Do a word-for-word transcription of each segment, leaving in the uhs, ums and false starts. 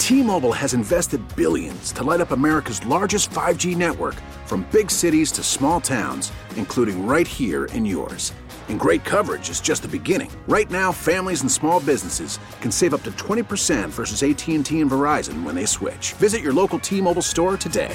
T-Mobile has invested billions to light up America's largest five G network, from big cities to small towns, including right here in yours. And great coverage is just the beginning. Right now, families and small businesses can save up to twenty percent versus A T and T and Verizon when they switch. Visit your local T-Mobile store today.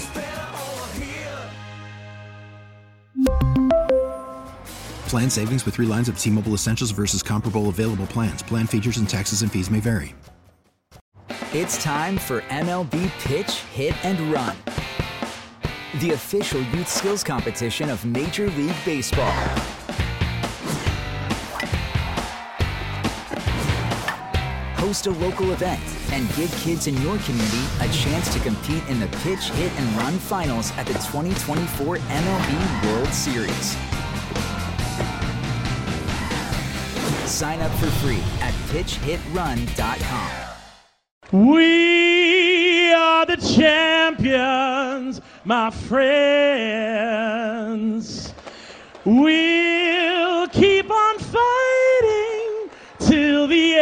Plan savings with three lines of T-Mobile Essentials versus comparable available plans. Plan features and taxes and fees may vary. It's time for M L B Pitch, Hit, and Run, the official youth skills competition of Major League Baseball. Host a local event and give kids in your community a chance to compete in the Pitch, Hit, and Run finals at the twenty twenty-four M L B World Series. Sign up for free at pitch hit run dot com. We are the champions, my friends. We'll keep on fighting till the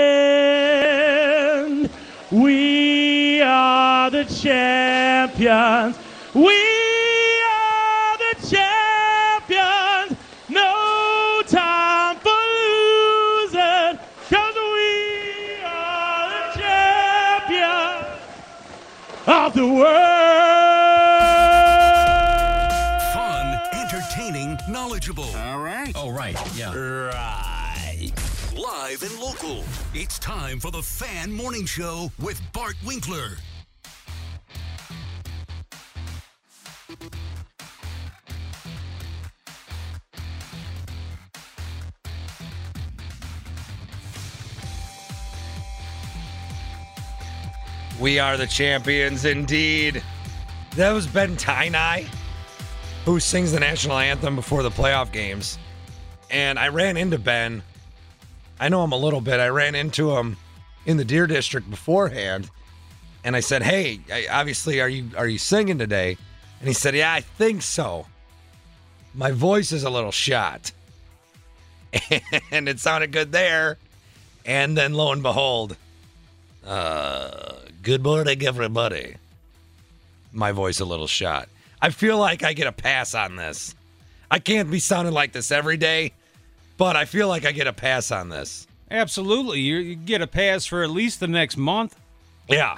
end. We are the champions. We are the champions. No time for losing, 'cause we are the champions of the world. Fun, entertaining, knowledgeable. All right. Oh, right. Yeah. Right. Live and local. It's time for the Fan Morning Show with Bart Winkler. We are the champions, indeed. That was Ben Tainai, who sings the national anthem before the playoff games. And I ran into Ben. I know him a little bit. I ran into him in the Deer District beforehand. And I said, hey, obviously, are you are you singing today? And he said, yeah, I think so. My voice is a little shot. And it sounded good there. And then lo and behold, uh, good morning, everybody. My voice a little shot. I feel like I get a pass on this. I can't be sounding like this every day, but I feel like I get a pass on this. Absolutely. You, you get a pass for at least the next month. Yeah.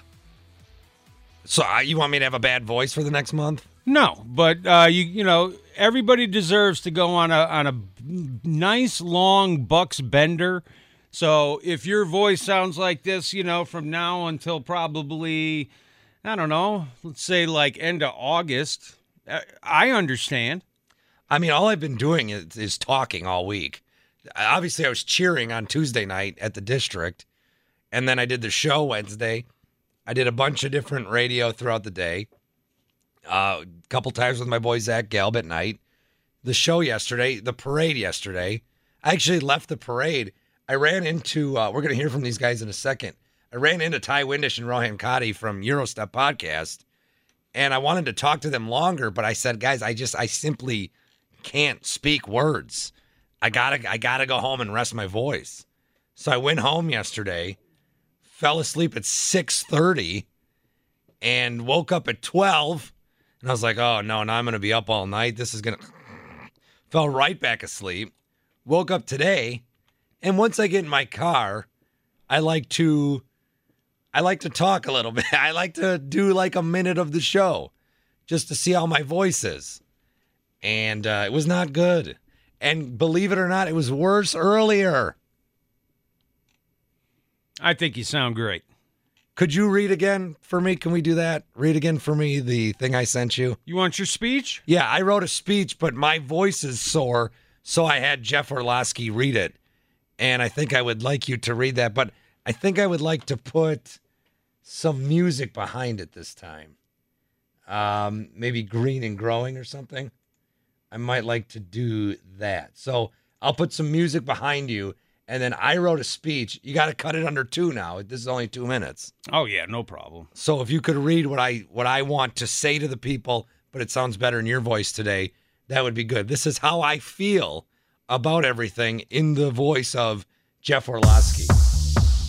So uh, you want me to have a bad voice for the next month? No, but uh, you you know everybody deserves to go on a on a nice long Bucks bender. So if your voice sounds like this, you know, from now until probably, I don't know, let's say like end of August, I understand. I mean, all I've been doing is, is talking all week. Obviously, I was cheering on Tuesday night at the District, and then I did the show Wednesday. I did a bunch of different radio throughout the day. Uh, a couple times with my boy Zach Gelb at night. The show yesterday, the parade yesterday. I actually left the parade. I ran into, uh, we're going to hear from these guys in a second. I ran into Ty Windish and Rohan Kadi from Eurostep Podcast, and I wanted to talk to them longer, but I said, guys, I just, I simply can't speak words. I gotta, I gotta go home and rest my voice. So I went home yesterday, fell asleep at six thirty, and woke up at twelve. And I was like, oh, no, now I'm going to be up all night. This is going to... Fell right back asleep. Woke up today. And once I get in my car, I like to... I like to talk a little bit. I like to do like a minute of the show just to see how my voice is. And uh, it was not good. And believe it or not, it was worse earlier. I think you sound great. Could you read again for me? Can we do that? Read again for me the thing I sent you. You want your speech? Yeah, I wrote a speech, but my voice is sore, so I had Jeff Orlowski read it. And I think I would like you to read that, but I think I would like to put some music behind it this time. Um, maybe Green and Growing or something. I might like to do that. So I'll put some music behind you. And then I wrote a speech. You got to cut it under two now. This is only two minutes. Oh, yeah, no problem. So if you could read what I what I want to say to the people, but it sounds better in your voice today, that would be good. This is how I feel about everything in the voice of Jeff Orlowski.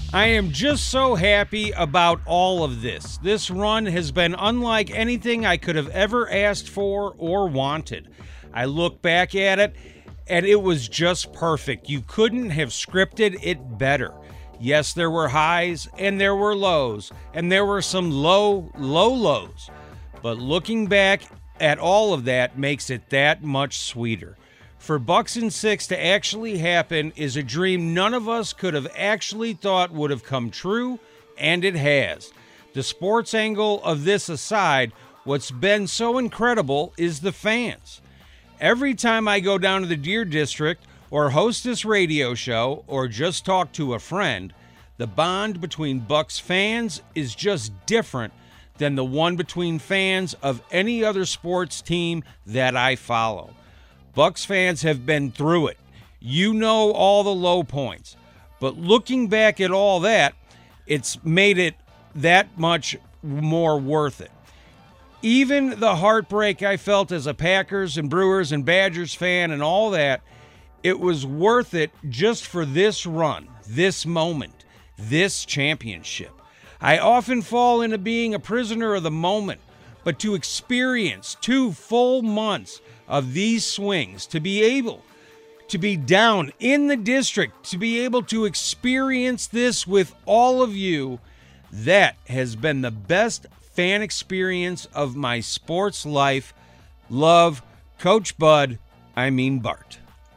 I am just so happy about all of this. This run has been unlike anything I could have ever asked for or wanted. I look back at it, and it was just perfect. You couldn't have scripted it better. Yes, there were highs, and there were lows, and there were some low, low lows. But looking back at all of that makes it that much sweeter. For Bucks and Six to actually happen is a dream none of us could have actually thought would have come true, and it has. The sports angle of this aside, what's been so incredible is the fans. Every time I go down to the Deer District or host this radio show or just talk to a friend, the bond between Bucks fans is just different than the one between fans of any other sports team that I follow. Bucks fans have been through it. You know all the low points. But looking back at all that, it's made it that much more worth it. Even the heartbreak I felt as a Packers and Brewers and Badgers fan and all that, it was worth it just for this run, this moment, this championship. I often fall into being a prisoner of the moment, but to experience two full months of these swings, to be able to be down in the district, to be able to experience this with all of you, that has been the best fan experience of my sports life. Love, Coach Bud, I mean Bart.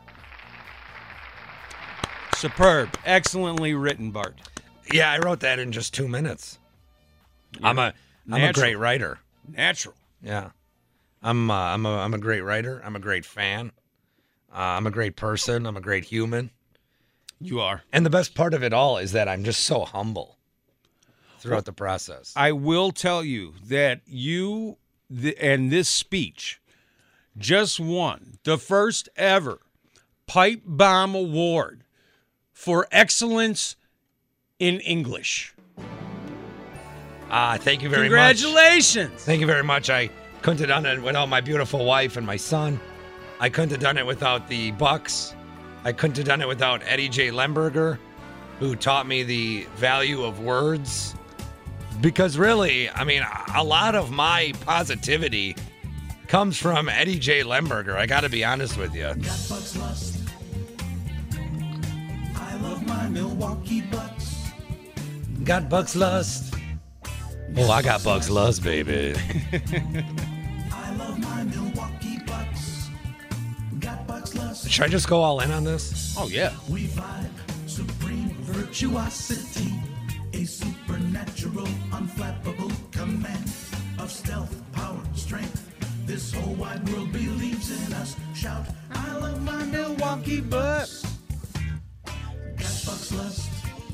Superb. Excellently written, Bart. Yeah, I wrote that in just two minutes. You're I'm a I'm natural. a great writer. Natural. Yeah. I'm uh, I'm a I'm a great writer. I'm a great fan. Uh, I'm a great person. I'm a great human. You are. And the best part of it all is that I'm just so humble throughout well, the process. I will tell you that you th- and this speech just won the first ever Pipe Bomb Award for excellence in English. Ah, uh, thank you very Congratulations. much. Congratulations. Thank you very much. I couldn't have done it without my beautiful wife and my son. I couldn't have done it without the Bucks. I couldn't have done it without Eddie J. Lemberger, who taught me the value of words. Because really, I mean, a lot of my positivity comes from Eddie J. Lemberger. I got to be honest with you. Got Bucks lust. I love my Milwaukee Bucks. Got Bucks lust. Oh, I got Bucks lust, baby. I love my Milwaukee Bucks. Got Bucks lust. Should I just go all in on this? Oh, yeah. We vibe supreme virtuosity. A supernatural, unflappable command of stealth, power, strength. This whole wide world believes in us. Shout, I love my Milwaukee Bucks. Got Bucks lust.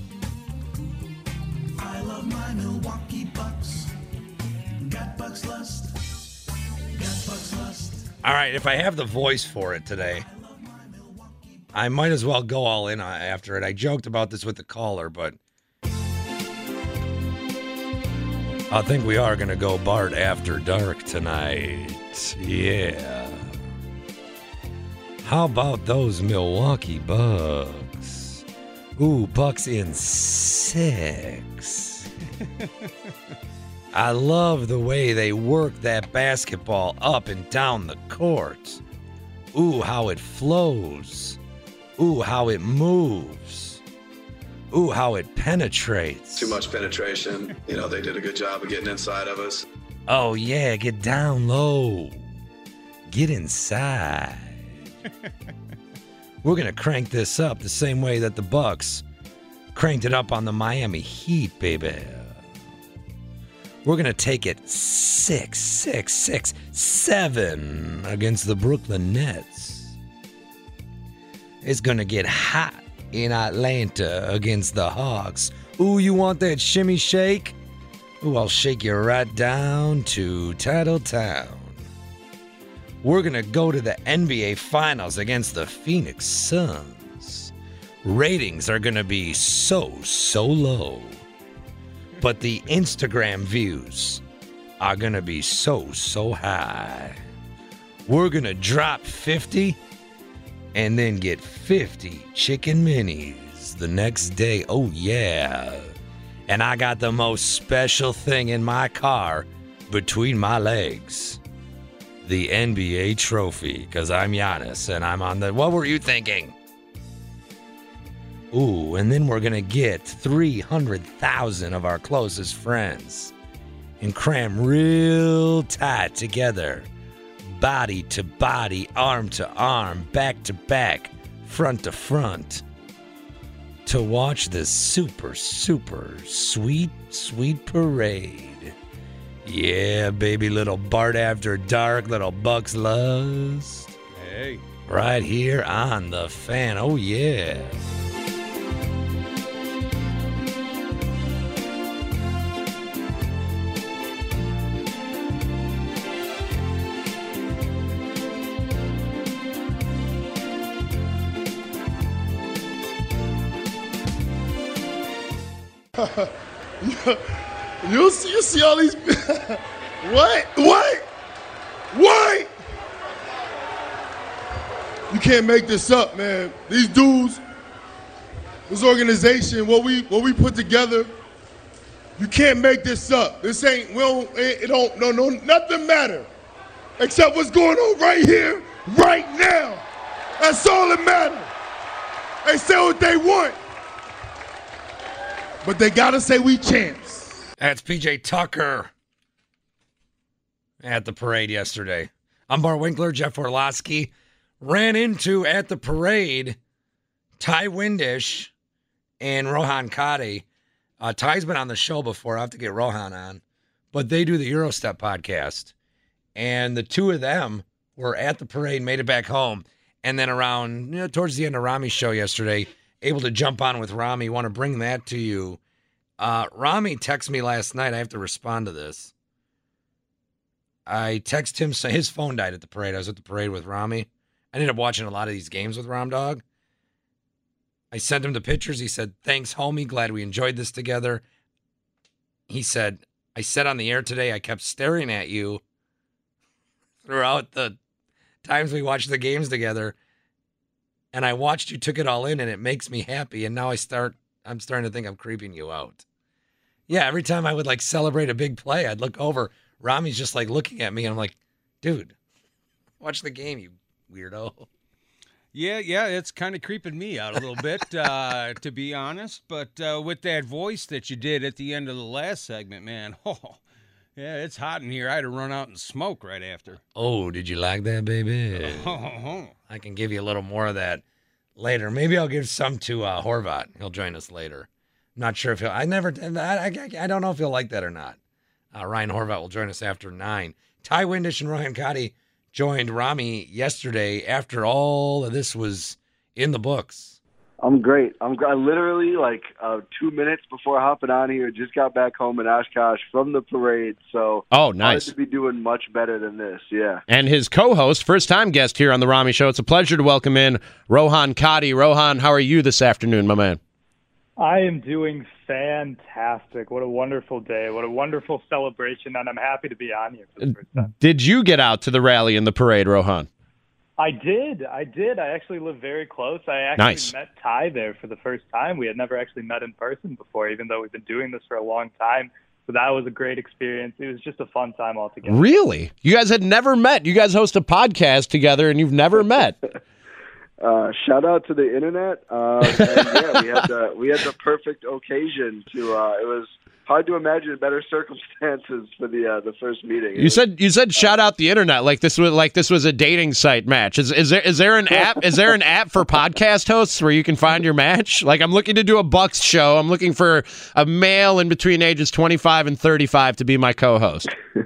I love my Milwaukee Bucks. Got Bucks lust. Got Bucks lust. All right, if I have the voice for it today, I might as well go all in after it. I joked about this with the caller, but I think we are going to go Bart after dark tonight. Yeah. How about those Milwaukee Bucks? Ooh, Bucks in six. I love the way they work that basketball up and down the court. Ooh, how it flows. Ooh, how it moves. Ooh, how it penetrates. Too much penetration. You know, they did a good job of getting inside of us. Oh, yeah, get down low. Get inside. We're going to crank this up the same way that the Bucks cranked it up on the Miami Heat, baby. We're going to take it six, six, six, seven against the Brooklyn Nets. It's going to get hot in Atlanta against the Hawks. Ooh, you want that shimmy shake? Ooh, I'll shake you right down to Titletown. We're going to go to the N B A Finals against the Phoenix Suns. Ratings are going to be so, so low. But the Instagram views are going to be so, so high. We're going to drop fifty and then get fifty chicken minis. is the next day. Oh, yeah. And I got the most special thing in my car between my legs. The N B A trophy, because I'm Giannis, and I'm on the... What were you thinking? Ooh, and then we're going to get three hundred thousand of our closest friends and cram real tight together, body to body, arm to arm, back to back, front to front, to watch this super, super sweet, sweet parade. Yeah, baby, little Bart After Dark, little Bucks Lust. Hey. Right here on The Fan. Oh, yeah. you see, you see all these. what? What? What? You can't make this up, man. These dudes, this organization, what we what we put together, you can't make this up. This ain't. We don't. It don't. No. No. Nothing matter, except what's going on right here, right now. That's all that matters. They say what they want. But they gotta say we champs. That's P J Tucker at the parade yesterday. I'm Bart Winkler. Jeff Orlowski ran into at the parade Ty Windish and Rohan Kadi. Uh, Ty's been on the show before. I have to get Rohan on, but they do the Eurostep podcast, and the two of them were at the parade, made it back home, and then around you know, towards the end of Rami's show yesterday, able to jump on with Rami. Want to bring that to you. Uh, Rami texted me last night. I have to respond to this. I text him. So his phone died at the parade. I was at the parade with Rami. I ended up watching a lot of these games with Ram Dog. I sent him the pictures. He said, thanks, homie. Glad we enjoyed this together. He said, I said on the air today, I kept staring at you throughout the times we watched the games together. And I watched you took it all in, and it makes me happy. And now I start, I'm starting to think I'm creeping you out. Yeah, every time I would like celebrate a big play, I'd look over. Rami's just like looking at me, and I'm like, dude, watch the game, you weirdo. Yeah, yeah, it's kind of creeping me out a little bit, uh, to be honest. But uh, with that voice that you did at the end of the last segment, man, oh, yeah, it's hot in here. I had to run out and smoke right after. Oh, did you like that, baby? Oh, I can give you a little more of that later. Maybe I'll give some to uh, Horvat. He'll join us later. I'm not sure if he'll. I never. I, I, I don't know if he'll like that or not. Uh, Ryan Horvat will join us after nine. Ty Windish and Rohan Kadi joined Rami yesterday after all of this was in the books. I'm great. I'm I literally like uh, two minutes before hopping on here, just got back home in Oshkosh from the parade. So oh, nice to be doing much better than this. Yeah. And his co-host, first-time guest here on the Rami Show. It's a pleasure to welcome in Rohan Kadi. Rohan, how are you this afternoon, my man? I am doing fantastic. What a wonderful day. What a wonderful celebration, and I'm happy to be on here for the first time. Did you get out to the rally and the parade, Rohan? I did. I did. I actually live very close. I actually nice. met Ty there for the first time. We had never actually met in person before, even though we've been doing this for a long time. So that was a great experience. It was just a fun time altogether. Really? You guys had never met. You guys host a podcast together, and you've never met. Uh, shout out to the internet. Uh, and yeah, we had the we had the perfect occasion to. Uh, it was hard to imagine better circumstances for the uh, the first meeting. You said you said shout out the internet like this was like this was a dating site match. Is is there is there an app? Is there an app for podcast hosts where you can find your match? Like I'm looking to do a Bucks show. I'm looking for a male in between ages twenty-five and thirty-five to be my co-host.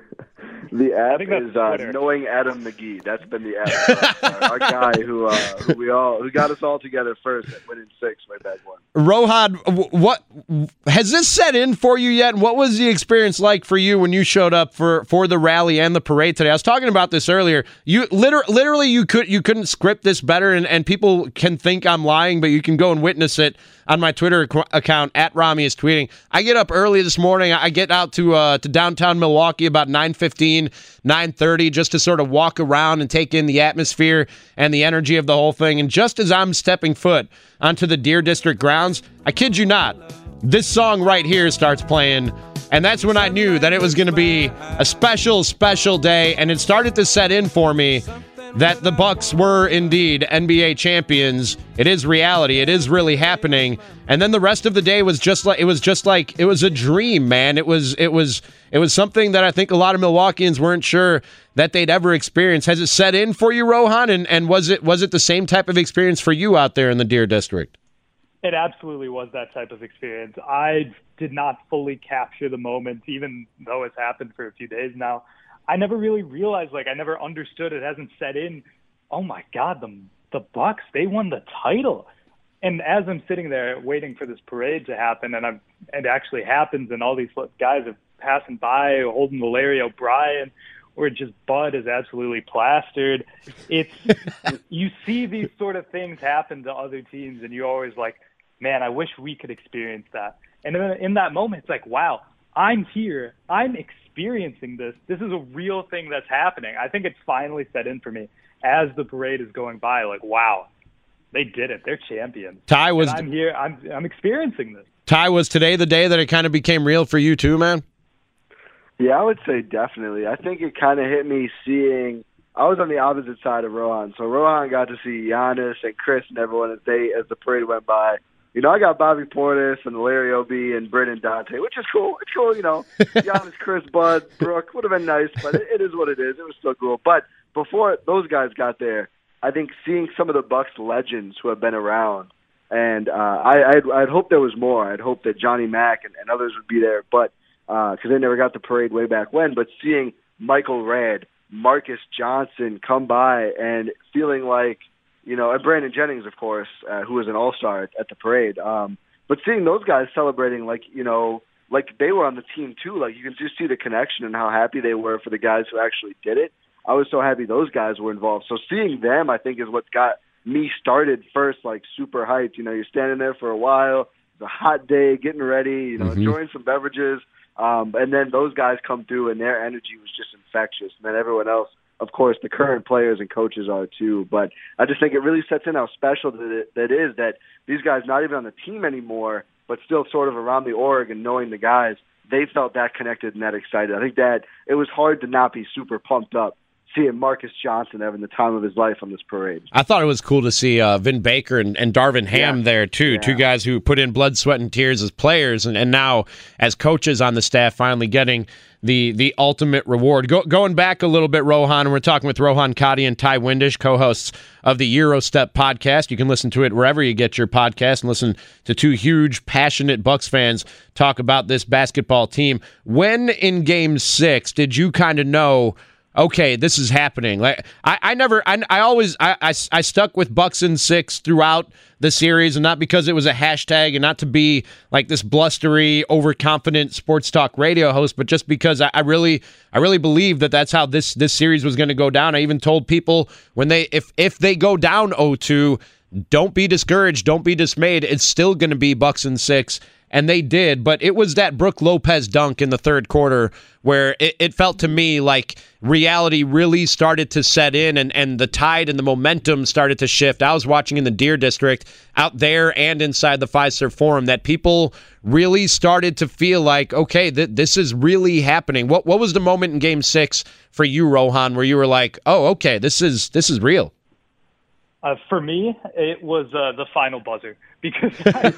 The app is uh, Knowing Adam McGee. That's been the app. our, our guy who, uh, who we all who got us all together first at Winning Six way back when. Rohan, what has this set in for you yet? What was the experience like for you when you showed up for, for the rally and the parade today? I was talking about this earlier. You literally, literally you could you couldn't script this better, and, and people can think I'm lying, but you can go and witness it. on my Twitter ac- account, at Rami is tweeting. I get up early this morning. I get out to uh, to downtown Milwaukee about nine fifteen, nine thirty, just to sort of walk around and take in the atmosphere and the energy of the whole thing. And just as I'm stepping foot onto the Deer District grounds, I kid you not, this song right here starts playing. And that's when I knew that it was going to be a special, special day. And it started to set in for me that the Bucks were indeed N B A champions. It is reality. It is really happening. And then the rest of the day was just like it was just like it was a dream, man. It was it was it was something that I think a lot of Milwaukeeans weren't sure that they'd ever experience. Has it set in for you, Rohan? And and was it was it the same type of experience for you out there in the Deer District? It absolutely was that type of experience. I did not fully capture the moment, even though it's happened for a few days now. I never really realized, like, I never understood. It hasn't set in. Oh my God, the the Bucks, they won the title. And as I'm sitting there waiting for this parade to happen, and I'm, it actually happens, and all these guys are passing by, holding the Larry O'Brien, where just Bud is absolutely plastered. It's you see these sort of things happen to other teams, and you're always like, man, I wish we could experience that. And in, in that moment, it's like, wow, I'm here. I'm experiencing this. This is a real thing that's happening. I think it's finally set in for me as the parade is going by. Like, wow, they did it. They're champions. Ty was. And I'm here. I'm I'm experiencing this. Ty, was today the day that it kind of became real for you too, man? Yeah, I would say definitely. I think it kind of hit me seeing. I was on the opposite side of Rohan, so Rohan got to see Giannis and Chris and everyone as they as the parade went by. You know, I got Bobby Portis and Larry O'B and Brendan Dante, which is cool. It's cool, you know. Giannis, Chris, Bud, Brooke would have been nice, but it, it is what it is. It was still cool. But before those guys got there, I think seeing some of the Bucks legends who have been around, and uh, I, I'd, I'd hope there was more. I'd hope that Johnny Mack and, and others would be there, but because uh, they never got the parade way back when. But seeing Michael Redd, Marcus Johnson come by and feeling like, you know, and Brandon Jennings, of course, uh, who was an all-star at, at the parade. Um, but seeing those guys celebrating like, you know, like they were on the team too. Like you can just see the connection and how happy they were for the guys who actually did it. I was so happy those guys were involved. So seeing them, I think, is what got me started first, like super hyped. You know, you're standing there for a while. It's a hot day, getting ready, you know, mm-hmm. enjoying some beverages. Um, and then those guys come through and their energy was just infectious. And then everyone else, of course, the current players and coaches are too. But I just think it really sets in how special that it, that is that these guys not even on the team anymore, but still sort of around the org and knowing the guys, they felt that connected and that excited. I think that it was hard to not be super pumped up seeing Marcus Johnson having the time of his life on this parade. I thought it was cool to see uh, Vin Baker and, and Darvin Ham yeah. there, too. Yeah. Two guys who put in blood, sweat, and tears as players and, and now as coaches on the staff finally getting the the ultimate reward. Go, going back a little bit, Rohan, and we're talking with Rohan Kadi and Ty Windish, co-hosts of the Eurostep podcast. You can listen to it wherever you get your podcast and listen to two huge, passionate Bucks fans talk about this basketball team. When in Game six did you kind of know, okay, this is happening? Like I, I never, I, I always, I, I, I stuck with Bucks in six throughout the series, and not because it was a hashtag and not to be like this blustery, overconfident sports talk radio host, but just because I, I really, I really believed that that's how this this series was going to go down. I even told people when they, if if they go down oh two, don't be discouraged, don't be dismayed. It's still going to be Bucks in six. And they did, but it was that Brook Lopez dunk in the third quarter where it, it felt to me like reality really started to set in and, and the tide and the momentum started to shift. I was watching in the Deer District out there and inside the Fiserv Forum that people really started to feel like, okay, th- this is really happening. What what was the moment in Game six for you, Rohan, where you were like, oh, okay, this is this is real? Uh, for me, it was uh, the final buzzer because I,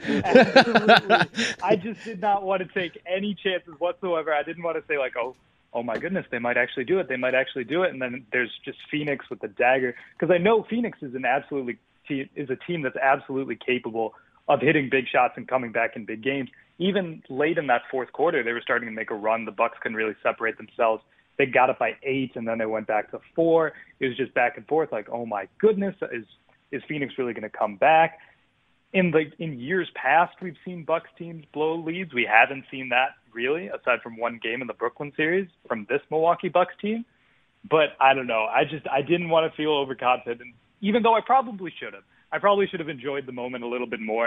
absolutely, I just did not want to take any chances whatsoever. I didn't want to say like, oh, oh my goodness, they might actually do it. They might actually do it. And then there's just Phoenix with the dagger, because I know Phoenix is an absolutely te- is a team that's absolutely capable of hitting big shots and coming back in big games. Even late in that fourth quarter, they were starting to make a run. The Bucks couldn't really separate themselves. They got it by eight, and then they went back to four. It was just back and forth, like, oh my goodness, is is Phoenix really going to come back? In the in years past, we've seen Bucks teams blow leads. We haven't seen that really, aside from one game in the Brooklyn series from this Milwaukee Bucks team. But I don't know. I just I didn't want to feel overconfident, even though I probably should have. I probably should have enjoyed the moment a little bit more.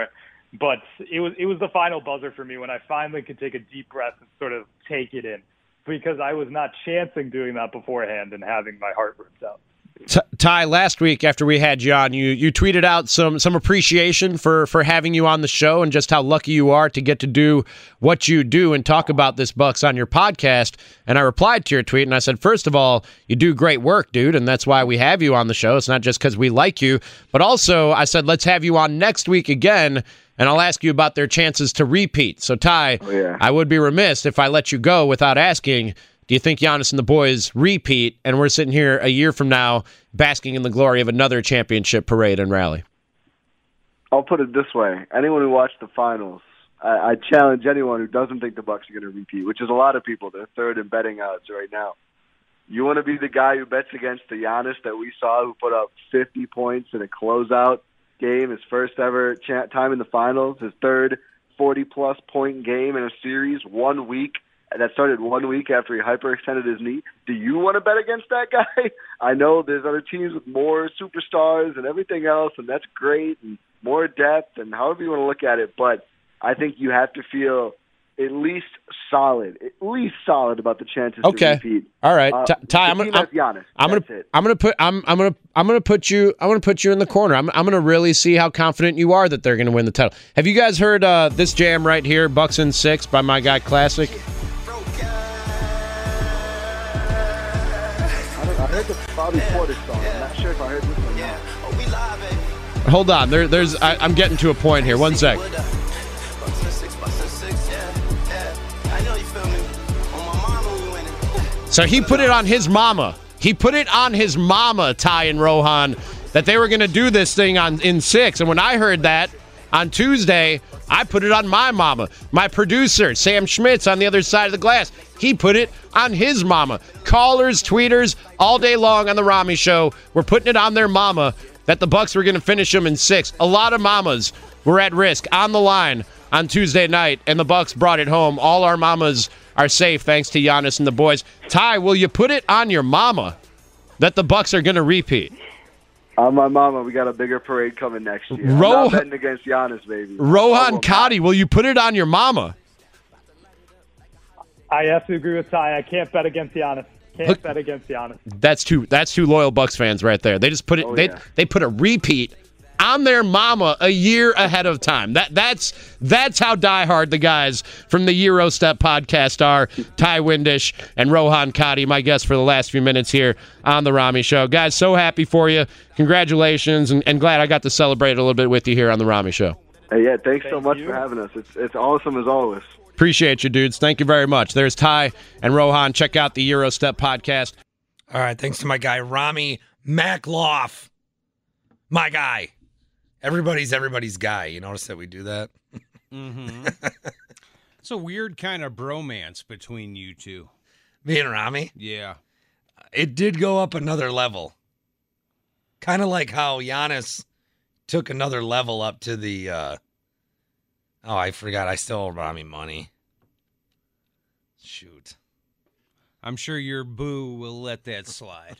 But it was it was the final buzzer for me when I finally could take a deep breath and sort of take it in, because I was not chancing doing that beforehand and having my heart ripped out. T- Ty, last week after we had you on, you you tweeted out some some appreciation for for having you on the show and just how lucky you are to get to do what you do and talk about this Bucks on your podcast. And I replied to your tweet and I said, first of all, you do great work, dude, and that's why we have you on the show. It's not just because we like you, but also I said, let's have you on next week again, and I'll ask you about their chances to repeat. So, Ty, oh, yeah. I would be remiss if I let you go without asking, do you think Giannis and the boys repeat, and we're sitting here a year from now basking in the glory of another championship parade and rally? I'll put it this way. Anyone who watched the finals, I, I challenge anyone who doesn't think the Bucks are going to repeat, which is a lot of people. They're third in betting odds right now. You want to be the guy who bets against the Giannis that we saw who put up fifty points in a closeout game, his first ever cha- time in the finals, his third forty-plus point game in a series, one week. That started one week after he hyperextended his knee. Do you want to bet against that guy? I know there's other teams with more superstars and everything else, and that's great, and more depth, and however you want to look at it. But I think you have to feel at least solid, at least solid about the chances okay. to repeat. All right, Uh, Ty, Ty, I'm gonna, I'm, Giannis. I'm gonna, That's it. I'm gonna put, I'm, I'm gonna, I'm gonna put you, I'm gonna put you in the corner. I'm, I'm gonna really see how confident you are that they're gonna win the title. Have you guys heard uh, this jam right here, "Bucks in Six" by my guy Classic? I heard the Bobby Porter song. I'm not sure if I heard this one. Yeah. Hold on, there, there's, I, I'm getting to a point here. One sec. So he put it on his mama. He put it on his mama, Ty and Rohan, that they were going to do this thing on in six. And when I heard that on Tuesday, I put it on my mama. My producer, Sam Schmitz, on the other side of the glass, he put it on his mama. Callers, tweeters, all day long on the Rami Show, were putting it on their mama that the Bucks were going to finish them in six. A lot of mamas were at risk on the line on Tuesday night, and the Bucks brought it home. All our mamas are safe thanks to Giannis and the boys. Ty, will you put it on your mama that the Bucks are going to repeat? On my mama, we got a bigger parade coming next year. I'm Ro- not betting against Giannis, baby. Rohan Kadi, will you put it on your mama? I have to agree with Ty. I can't bet against Giannis. Can't Look, bet against Giannis. That's two. That's two loyal Bucks fans right there. They just put it. Oh, they yeah. they put a repeat on their mama a year ahead of time. That that's that's how diehard the guys from the Euro Step podcast are. Ty Windish and Rohan Kadi, my guests for the last few minutes here on the Rami Show. Guys, so happy for you. Congratulations, and, and glad I got to celebrate a little bit with you here on the Rami Show. Hey, yeah, thanks Thank so much you. for having us. It's it's awesome as always. Appreciate you, dudes. Thank you very much. There's Ty and Rohan. Check out the Euro Step podcast. All right, thanks to my guy, Rami Makloff. My guy. Everybody's everybody's guy. You notice that we do that? Mm-hmm. It's a weird kind of bromance between you two. Me and Rami? Yeah. It did go up another level. Kind of like how Giannis took another level up to the... Uh... Oh, I forgot. I still owe Rami money. Shoot. I'm sure your boo will let that slide.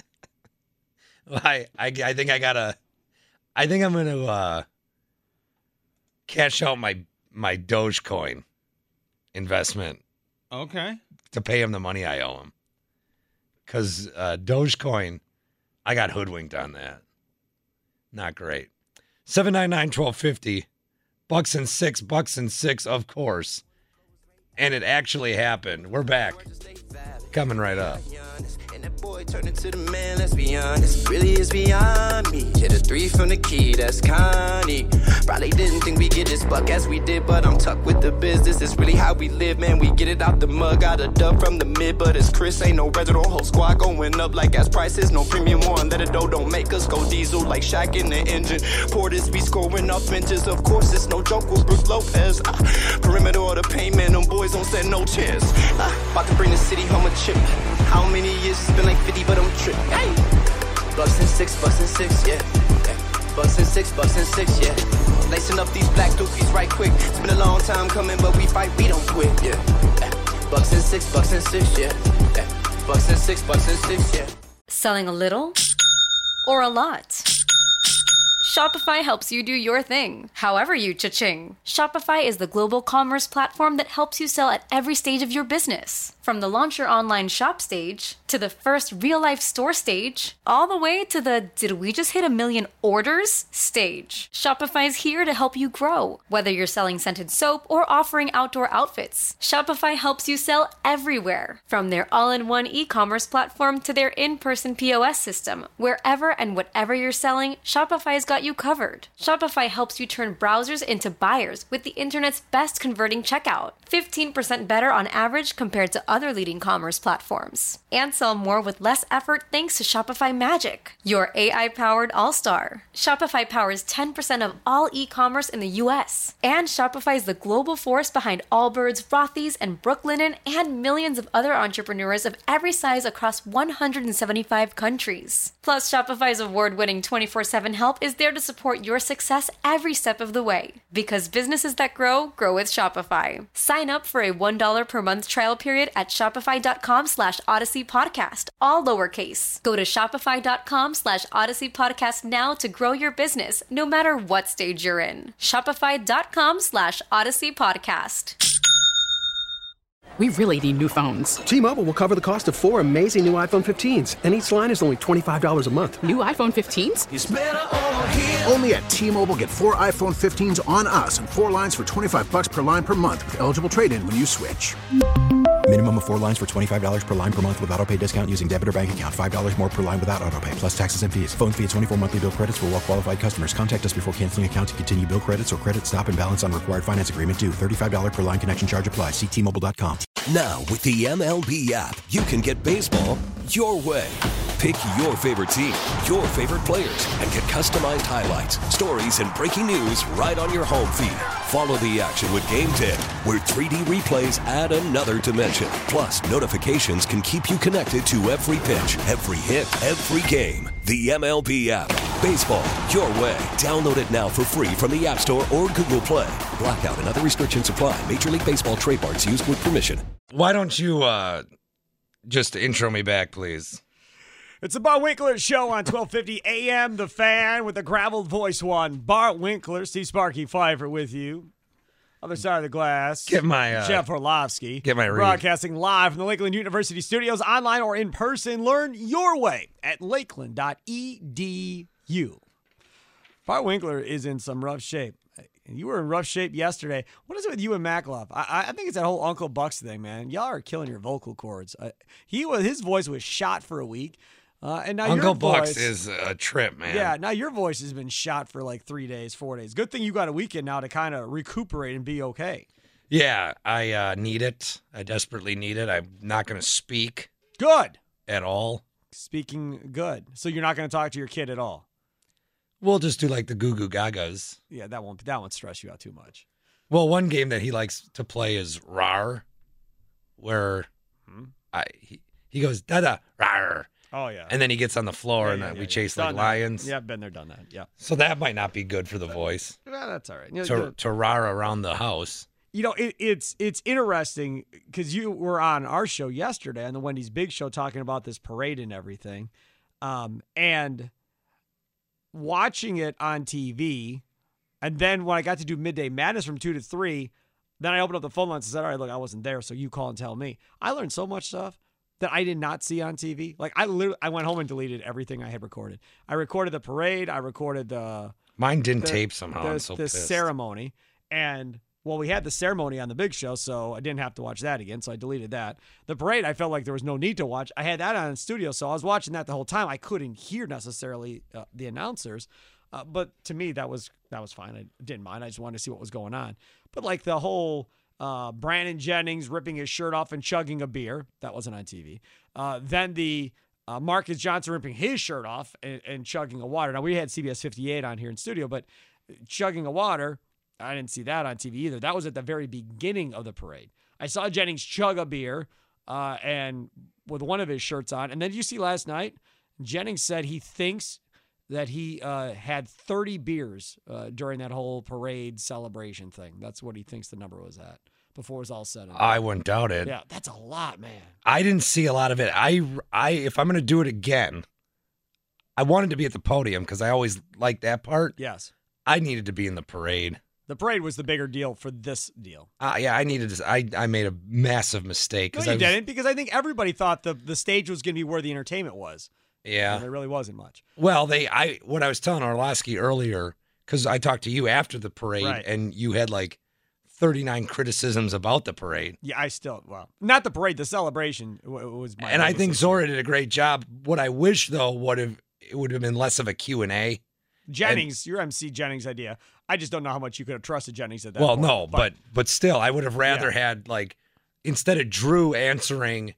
I, I I think I gotta. I think I'm gonna uh, cash out my my Dogecoin investment. Okay. To pay him the money I owe him. Because uh, Dogecoin, I got hoodwinked on that. Not great. seven nine nine, one two five zero. Bucks and six, bucks and six, of course. And it actually happened. We're back. Coming right up. And that boy turned into the man, let's be honest. Really is beyond me. Hit a three from the key, that's Connie. Probably didn't think we get this buck as we did, but I'm tucked with the business. It's really how we live, man. We get it out the mug, got a dub from the mid, but it's Chris. Ain't no resident, whole squad going up like gas prices. No premium one, let it dough, don't make us go diesel like Shaq in the engine. Portis be scoring off benches, of course it's no joke with Brook Lopez. Ah, perimeter or the paint, man, them boys don't stand no chance. Ah, about to bring the city home a chip. How many years? It's been like fifty, but I'm tripping. Hey! Bucks and six, bucks and six, yeah. yeah. Bucks and six, bucks and six, yeah. Lacing up these black dookies right quick. It's been a long time coming, but we fight, we don't quit, yeah. yeah. Bucks and six, bucks and six, yeah. yeah. Bucks and six, bucks and six, yeah. Selling a little or a lot? Shopify helps you do your thing, however you cha-ching. Shopify is the global commerce platform that helps you sell at every stage of your business. From the launch your online shop stage, to the first real-life store stage, all the way to the did we just hit a million orders stage. Shopify's here to help you grow. Whether you're selling scented soap or offering outdoor outfits, Shopify helps you sell everywhere. From their all-in-one e-commerce platform to their in-person P O S system, wherever and whatever you're selling, Shopify's got you covered. Shopify helps you turn browsers into buyers with the internet's best converting checkout. fifteen percent better on average compared to other leading commerce platforms. And sell more with less effort thanks to Shopify Magic, your A I-powered all-star. Shopify powers ten percent of all e-commerce in the U S. And Shopify is the global force behind Allbirds, Rothy's, and Brooklinen, and millions of other entrepreneurs of every size across one hundred seventy-five countries. Plus, Shopify's award-winning twenty-four seven help is there to support your success every step of the way. Because businesses that grow, grow with Shopify. Sign up for a one dollar per month trial period at shopify.com slash Odyssey Podcast, all lowercase. Go to shopify.com slash Odyssey Podcast now to grow your business, no matter what stage you're in. Shopify.com slash Odyssey Podcast. We really need new phones. T-Mobile will cover the cost of four amazing new iPhone fifteens, and each line is only twenty-five dollars a month. New iPhone fifteens? It's better over here. Only at T-Mobile, get four iPhone fifteens on us and four lines for twenty-five bucks per line per month with eligible trade-in when you switch. Minimum of four lines for twenty-five dollars per line per month with autopay discount using debit or bank account. five dollars more per line without autopay, plus taxes and fees. Phone fee at twenty-four monthly bill credits for well-qualified customers. Contact us before canceling account to continue bill credits or credit stop and balance on required finance agreement due. thirty-five dollars per line connection charge applies. See T Mobile dot com. Now, with the M L B app, you can get baseball your way. Pick your favorite team, your favorite players, and get customized highlights, stories, and breaking news right on your home feed. Follow the action with Game ten, where three D replays add another dimension. Plus, notifications can keep you connected to every pitch, every hit, every game. The M L B app. Baseball your way. Download it now for free from the App Store or Google Play. Blackout and other restrictions apply. Major League Baseball trademarks used with permission. Why don't you uh, just intro me back, please? It's the Bart Winkler Show on twelve fifty A M. The Fan with the graveled voice one. Bart Winkler, Steve Sparky Pfeiffer with you. Other side of the glass. Get my uh, Jeff Orlovsky. Get my read. Broadcasting live from the Lakeland University studios, online or in person. Learn your way at lakeland dot e d u. Bart Winkler is in some rough shape. You were in rough shape yesterday. What is it with you and Mackloff? I, I think it's that whole Uncle Bucks thing, man. Y'all are killing your vocal cords. Uh, he was his voice was shot for a week. Uh, and now Uncle your Bucks voice, is a trip, man. Yeah, now your voice has been shot for like three days, four days. Good thing you got a weekend now to kind of recuperate and be okay. Yeah, I uh, need it. I desperately need it. I'm not going to speak. Good. At all. Speaking good. So you're not going to talk to your kid at all? We'll just do like the Goo Goo Gagas. Yeah, that won't that won't stress you out too much. Well, one game that he likes to play is Rar, where hmm? I he, he goes da-da, rar. Oh, yeah. And then he gets on the floor yeah, and yeah, uh, yeah, we yeah. chase Done like that. lions. Yeah, been there, done that. Yeah. So that might not be good for the voice. Well, that's all right. You know, to, to rar around the house. You know, it, it's it's interesting because you were on our show yesterday on the Wendy's Big Show talking about this parade and everything. Um, and watching it on T V, and then when I got to do Midday Madness from two to three, then I opened up the phone lines and said, all right, look, I wasn't there, so you call and tell me. I learned so much stuff that I did not see on T V. Like, I literally, I went home and deleted everything I had recorded. I recorded the parade. I recorded the... Mine didn't the, tape somehow. The, I'm so the pissed. ceremony. And, well, we had the ceremony on the Big Show, so I didn't have to watch that again, so I deleted that. The parade, I felt like there was no need to watch. I had that on in studio, so I was watching that the whole time. I couldn't hear necessarily uh, the announcers. Uh, but to me, that was that was fine. I didn't mind. I just wanted to see what was going on. But like the whole uh, Brandon Jennings ripping his shirt off and chugging a beer, that wasn't on T V. Uh, then the uh, Marcus Johnson ripping his shirt off and, and chugging a water. Now, we had C B S fifty-eight on here in studio, but chugging a water, I didn't see that on T V either. That was at the very beginning of the parade. I saw Jennings chug a beer uh, and with one of his shirts on. And then did you see last night? Jennings said he thinks that he uh, had thirty beers uh, during that whole parade celebration thing. That's what he thinks the number was at before it was all said and done. I wouldn't doubt it. Yeah, that's a lot, man. I didn't see a lot of it. I, I if I'm going to do it again, I wanted to be at the podium because I always liked that part. Yes. I needed to be in the parade. The parade was the bigger deal for this deal. Uh, yeah, I needed to. I, I made a massive mistake. No, I you was, didn't, because I think everybody thought the, the stage was going to be where the entertainment was. Yeah. And there really wasn't much. Well, they. I what I was telling Orlowski earlier, because I talked to you after the parade, Right. and you had like thirty-nine criticisms about the parade. Yeah, I still, well, not the parade, the celebration w- was my And I biggest think issue. Zora did a great job. What I wish, though, would have it would have been less of a Q and A. Jennings, your M C Jennings idea. I just don't know how much you could have trusted Jennings at that Well, point. no, but but still, I would have rather Yeah. had like instead of Drew answering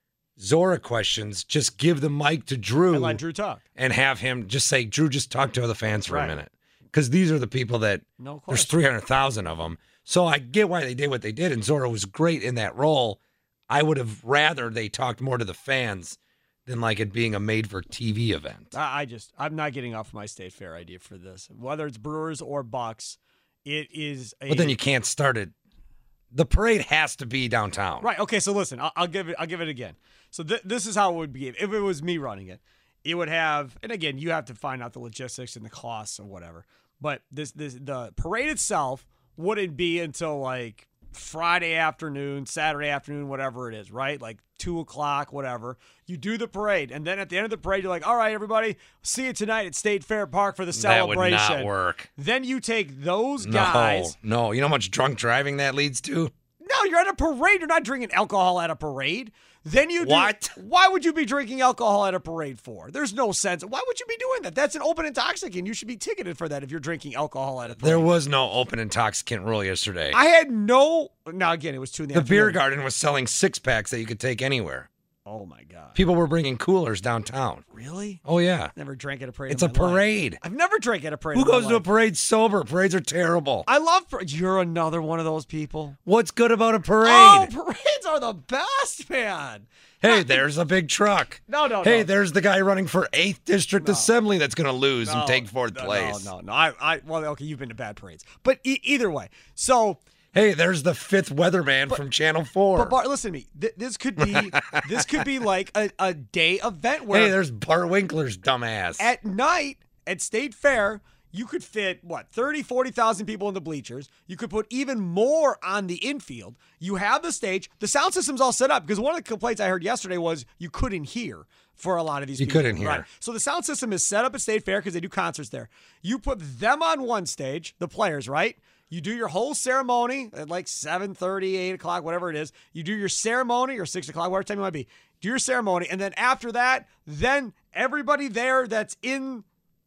Zora questions, just give the mic to Drew And let Drew talk. and have him just say, Drew, just talk to the fans for Right. a minute, because these are the people that No there's question. three hundred thousand of them. So I get why they did what they did, and Zora was great in that role. I would have rather they talked more to the fans than like it being a made-for-T V event. I, I just, I'm not getting off my State Fair idea for this. Whether it's Brewers or Bucks, it is a. But then you can't start it. The parade has to be downtown. Right. Okay. So listen, I'll, I'll give it. I'll give it again. So th- this is how it would be if it was me running it. It would have, and again, you have to find out the logistics and the costs or whatever. But this, this, the parade itself wouldn't be until like Friday afternoon, Saturday afternoon, whatever it is, right? Like two o'clock, whatever. You do the parade, and then at the end of the parade, you're like, "All right, everybody, see you tonight at State Fair Park for the celebration." That would not work. Then you take those guys. No, no. You know how much drunk driving that leads to? No, you're at a parade. You're not drinking alcohol at a parade. Then you do, What? Why would you be drinking alcohol at a parade for? There's no sense. Why would you be doing that? That's an open intoxicant. You should be ticketed for that if you're drinking alcohol at a parade. There was no open intoxicant rule yesterday. I had no. Now again, it was two in the, the beer afternoon. garden was selling six packs that you could take anywhere. Oh my god! People were bringing coolers downtown. Really? Oh yeah. Never drank at a parade. It's in a my life. parade. I've never drank at a parade. Who in my goes to a life. parade sober? Parades are terrible. I love. par- You're another one of those people. What's good about a parade? Oh, parades are the best, man. Hey, there's a big truck. No, no, Hey, no. there's the guy running for eighth District Assembly that's going to lose and No, take fourth no, place. No, no, no. I, I, well, okay, you've been to bad parades, but e- either way. So, Hey, there's the fifth weatherman from Channel Four. but Bart, listen to me. Th- this could be, this could be like a, a day event where Hey, there's Bart Winkler's dumbass. at night at State Fair, you could fit, what, thirty, forty thousand people in the bleachers. You could put even more on the infield. You have the stage. The sound system's all set up because one of the complaints I heard yesterday was you couldn't hear for a lot of these You people. couldn't hear. Right. So the sound system is set up at State Fair because they do concerts there. You put them on one stage, the players, right? You do your whole ceremony at like seven thirty, eight o'clock, whatever it is. You do your ceremony or six o'clock, whatever time you might be. Do your ceremony. And then after that, then everybody there that's in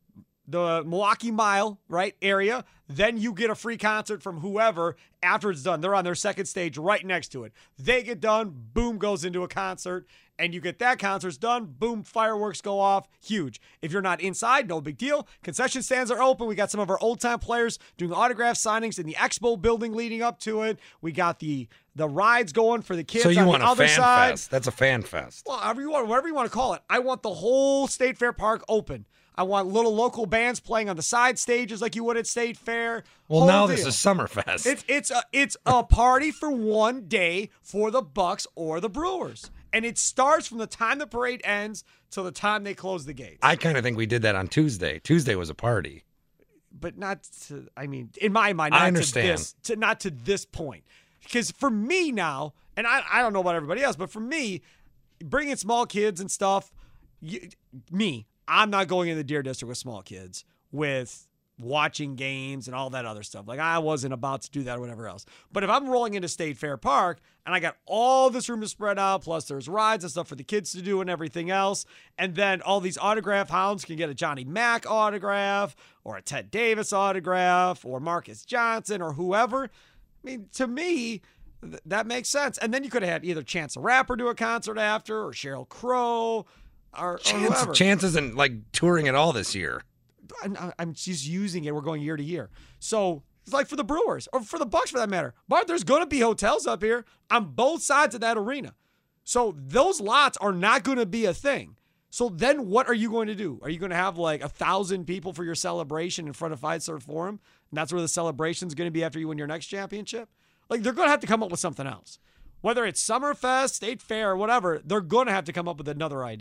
the Milwaukee Mile, right, area, then you get a free concert from whoever after it's done. They're on their second stage right next to it. They get done, boom, goes into a concert, and you get that concert's done, boom, fireworks go off, huge. If you're not inside, no big deal. Concession stands are open. We got some of our old-time players doing autograph signings in the Expo building leading up to it. We got the the rides going for the kids so you on want the a other fan side. fest? That's a fan fest. Well, however you want, whatever you want to call it. I want the whole State Fair Park open. I want little local bands playing on the side stages like you would at State Fair. Well, Whole now deal. this is Summerfest. It's it's a it's a party for one day for the Bucks or the Brewers, and it starts from the time the parade ends till the time they close the gates. I kind of think we did that on Tuesday. Tuesday was a party. But not to, I mean, in my mind, not I understand. To this, to not to this point, because for me now, and I I don't know about everybody else, but for me, bringing small kids and stuff, you, me. I'm not going in the Deer District with small kids with watching games and all that other stuff. Like, I wasn't about to do that or whatever else. But if I'm rolling into State Fair Park and I got all this room to spread out, plus there's rides and stuff for the kids to do and everything else, and then all these autograph hounds can get a Johnny Mack autograph or a Ted Davis autograph or Marcus Johnson or whoever, I mean, to me, th- that makes sense. And then you could have had either Chance the Rapper do a concert after or Sheryl Crow. Or, or Chance, whoever. Chance isn't like touring at all this year. I'm, I'm just using it. We're going year to year. So it's like for the Brewers or for the Bucks for that matter. But there's going to be hotels up here on both sides of that arena. So those lots are not going to be a thing. So then what are you going to do? Are you going to have like a thousand people for your celebration in front of Fiserv Forum? And that's where the celebration is going to be after you win your next championship? Like, they're going to have to come up with something else. Whether it's Summerfest, State Fair, or whatever, they're going to have to come up with another idea.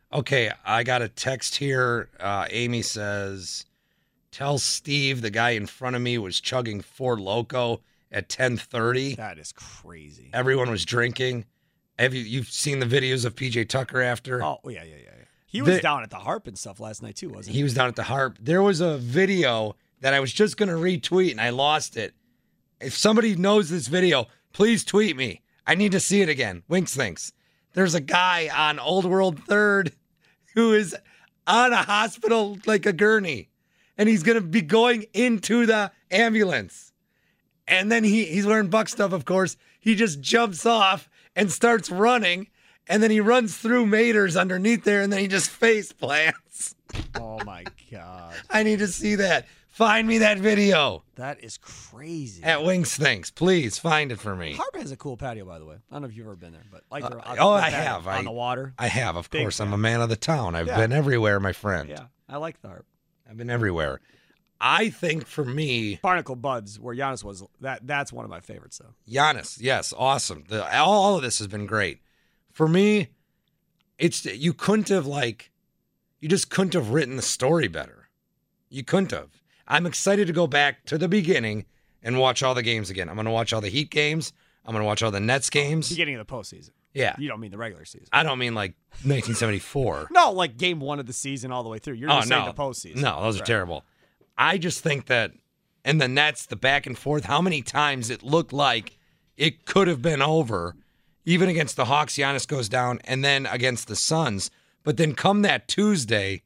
Okay, I got a text here. Uh, Amy says, tell Steve the guy in front of me was chugging Four Loko at ten thirty. That is crazy. Everyone was drinking. Have you you've seen the videos of P J Tucker after? Oh, yeah, yeah, yeah. yeah. He was The- down at the Harp and stuff last night, too, wasn't he? He was down at the Harp. There was a video that I was just going to retweet, and I lost it. If somebody knows this video, please tweet me. I need to see it again. Winks thinks. There's a guy on Old World Third who is on a hospital, like a gurney, and he's going to be going into the ambulance. And then he, he's wearing Buck stuff, of course. He just jumps off and starts running, and then he runs through Maters underneath there, and then he just face plants. Oh, my God. I need to see that. Find me that video. That is crazy. At Wings Thinks. Please find it for me. Harp has a cool patio, by the way. I don't know if you've ever been there, but like Uh, their- oh, their I patio have. on I, the water. I have, of Big course. I'm fan. a man of the town. I've Yeah. been everywhere, my friend. Yeah, I like the Harp. I've been everywhere. I think for me, Barnacle Buds, where Giannis was, that that's one of my favorites, though. Giannis, yes, awesome. The, all, all of this has been great. For me, it's you couldn't have like, you just couldn't have written the story better. You couldn't have. I'm excited to go back to the beginning and watch all the games again. I'm going to watch all the Heat games. I'm going to watch all the Nets games. Beginning of the postseason. Yeah. You don't mean the regular season. I don't mean like nineteen seventy-four. No, like game one of the season all the way through. You're Oh, just saying no. the postseason. No, those are Right. terrible. I just think that in the Nets, the back and forth, how many times it looked like it could have been over, even against the Hawks, Giannis goes down, and then against the Suns. But then come that Tuesday,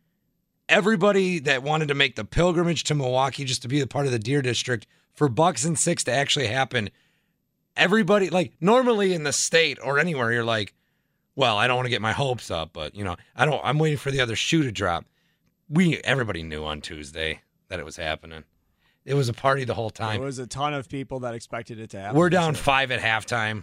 everybody that wanted to make the pilgrimage to Milwaukee just to be a part of the Deer District, for Bucks and Six to actually happen, everybody, like normally in the state or anywhere, you're like, well, I don't want to get my hopes up, but you know, I don't, I'm waiting for the other shoe to drop. We, everybody knew on Tuesday that it was happening. It was a party the whole time. There was a ton of people that expected it to happen. We're down five at halftime.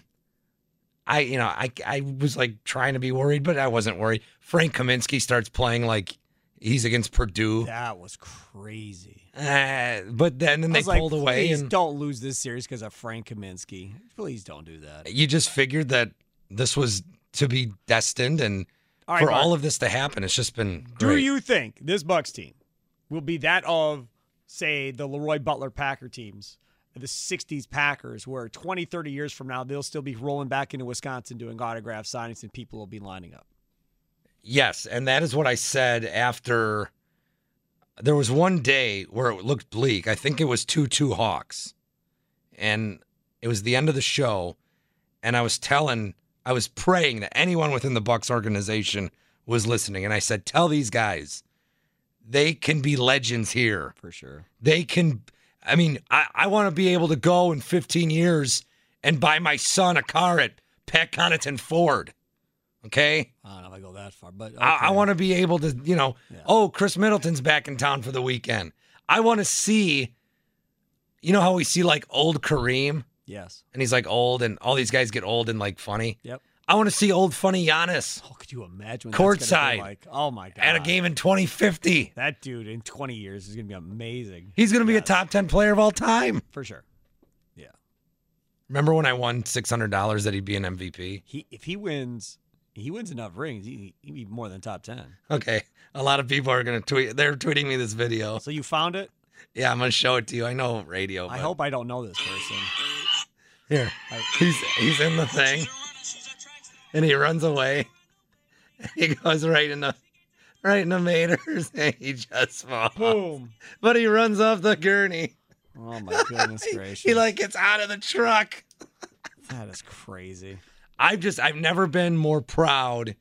I, you know, I, I was like trying to be worried, but I wasn't worried. Frank Kaminsky starts playing like he's against Purdue. That was crazy. Uh, but then, then I they was like, pulled away, please and don't lose this series because of Frank Kaminsky. Please don't do that. you just figured that this was to be destined, and All right, for Mark. all of this to happen, it's just been Do great. you think this Bucks team will be that of, say, the Leroy Butler Packer teams, the sixties Packers, where twenty, thirty years from now, they'll still be rolling back into Wisconsin doing autograph signings and people will be lining up? Yes, and that is what I said after. There was one day where it looked bleak. I think it was two two Hawks. And it was the end of the show. And I was telling, I was praying that anyone within the Bucks organization was listening. And I said, tell these guys, they can be legends here. For sure. They can, I mean, I, I want to be able to go in fifteen years and buy my son a car at Pat Connaughton Ford. Okay? I don't know if I go that far, but I, I okay. want to be able to, you know, oh, Chris Middleton's back in town for the weekend. I want to see, you know how we see like old Kareem? Yes. And he's like old, and all these guys get old and like funny. Yep. I want to see old funny Giannis. Oh, could you imagine what that's gonna Courtside. be like? Oh my god. At a game in twenty fifty. That dude in twenty years is going to be amazing. He's going to be a top ten player of all time. For sure. Remember when I won six hundred dollars that he'd be an M V P? He if he wins, he wins enough rings, he he'd be more than top ten. Okay. A lot of people are going to tweet. They're tweeting me this video. So you found it? Yeah, I'm going to show it to you. I know radio. I but- hope I don't know this person. Here, he's he's in the thing, and he runs away. He goes right in the right in the Maters, and he just falls. Boom! But he runs off the gurney. Oh my goodness gracious! He like gets out of the truck. That is crazy. I've just I've never been more proud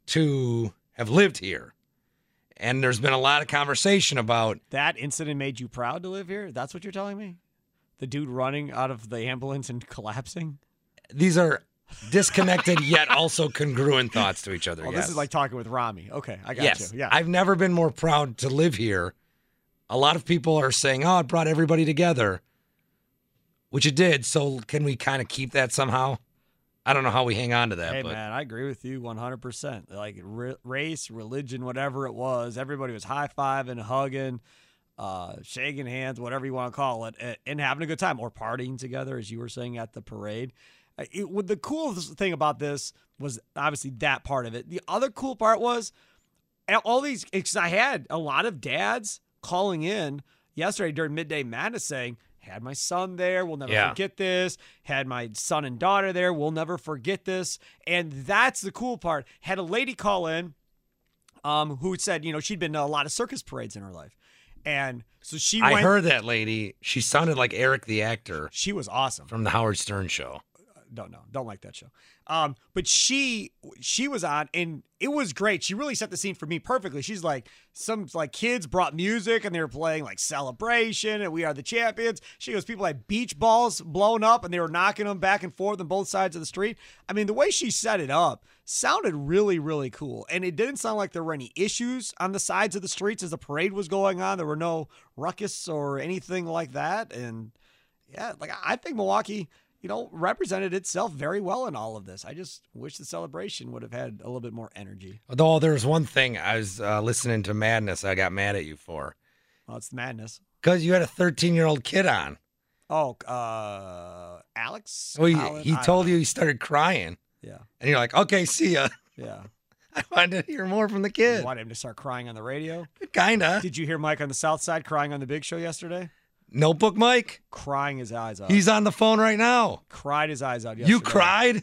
to have lived here, and there's been a lot of conversation about That incident made you proud to live here? That's what you're telling me? The dude running out of the ambulance and collapsing? these are disconnected yet also congruent thoughts to each other. Oh, yes. this is like talking with Rami. Okay, I got yes. you. Yeah. I've never been more proud to live here. A lot of people are saying, oh, it brought everybody together, which it did. So can we kind of keep that somehow? I don't know how we hang on to that. Hey, but man, I agree with you one hundred percent. Like r- race, religion, whatever it was, everybody was high-fiving, hugging, uh, shaking hands, whatever you want to call it, and, and having a good time or partying together, as you were saying at the parade. It, what the cool thing about this was obviously that part of it. The other cool part was all these, because I had a lot of dads calling in yesterday during Midday Madness saying, had my son there, we'll never Yeah. forget this. Had my son and daughter there, we'll never forget this. And that's the cool part. Had a lady call in um, who said, you know, she'd been to a lot of circus parades in her life. And so she I went. heard that lady. She sounded like Eric the actor. She was awesome. From the Howard Stern show. Don't know. Don't like that show. Um, but she she was on, and it was great. She really set the scene for me perfectly. She's like, some like kids brought music, and they were playing like Celebration and We Are the Champions. She goes, people had beach balls blown up, and they were knocking them back and forth on both sides of the street. I mean, the way she set it up sounded really, really cool. And it didn't sound like there were any issues on the sides of the streets as the parade was going on. There were no ruckus or anything like that. And yeah, like I think Milwaukee, you know, represented itself very well in all of this. I just wish the celebration would have had a little bit more energy. Although there was one thing I was uh, listening to Madness I got mad at you for. Well, it's madness. Because you had a thirteen-year-old kid on. Oh, uh, Alex? Well, he, Colin? he I told don't you know. he started crying. Yeah. And you're like, okay, see ya. Yeah. I wanted to hear more from the kid. You wanted him to start crying on the radio? Kinda. Did you hear Mike on the South Side crying on the Big Show yesterday? Notebook Mike? Crying his eyes out. He's on the phone right now. Cried his eyes out yesterday. You cried?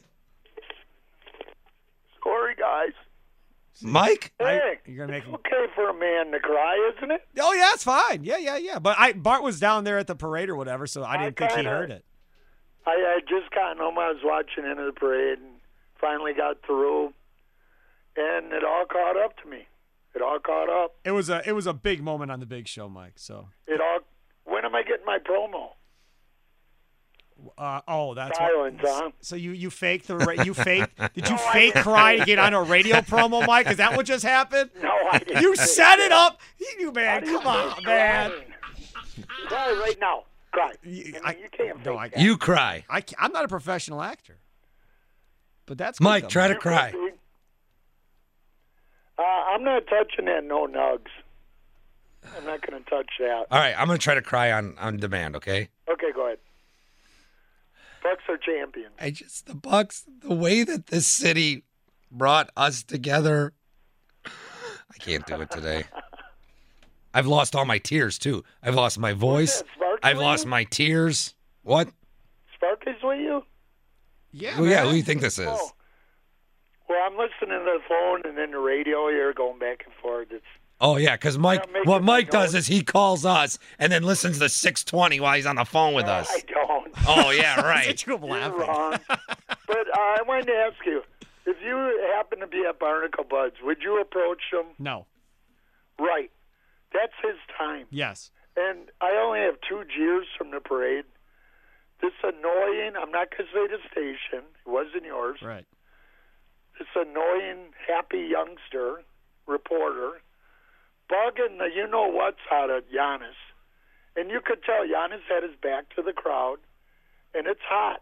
Sorry, guys. Mike? Hey, You're gonna make it's him... okay for a man to cry, isn't it? Oh, yeah, it's fine. Yeah, yeah, yeah. But I Bart was down there at the parade or whatever, so I didn't I think he kinda- heard it. I, I just got home. I was watching Into the Parade and finally got through, and it all caught up to me. It all caught up. It was a it was a big moment on the Big Show, Mike. So It all. When am I getting my promo? Uh, oh, that's Silence, what, huh? So you you faked the ra- you faked? Did you fake cry to get on a radio promo, Mike? Is that what just happened? No, I didn't. You fake set it it. up. You man, come on, man. Cry right now. Cry. I mean, I, you can't no, fake I, that. You cry. I can't- I'm not a professional actor. But that's good, Mike, though, try to Mike. cry. Uh, I'm not touching that no nugs. I'm not going to touch that. All right, I'm going to try to cry on, on demand, okay? Okay, go ahead. Bucks are champions. I just, the Bucks, the way that this city brought us together, I can't do it today. I've lost all my tears, too. I've lost my voice. Sparky I've with lost you? my tears. What? Sparky's with you? Yeah, Oh, yeah, man. who do you think this is? Oh. Well, I'm listening to the phone and then the radio here going back and forth. It's Oh, yeah, because Mike, Yeah, make what it Mike my does is he calls us and then listens to six twenty while he's on the phone with us. I don't. Oh, yeah, right. You're You're laughing. wrong. But uh, I wanted to ask you, if you happen to be at Barnacle Buds, would you approach him? No. Right. That's his time. Yes. And I only have two jeers from the parade. This annoying, I'm not going to say the station, it wasn't yours. Right. This annoying, happy youngster, reporter, bugging the you-know-what's out of Giannis. And you could tell Giannis had his back to the crowd, and it's hot.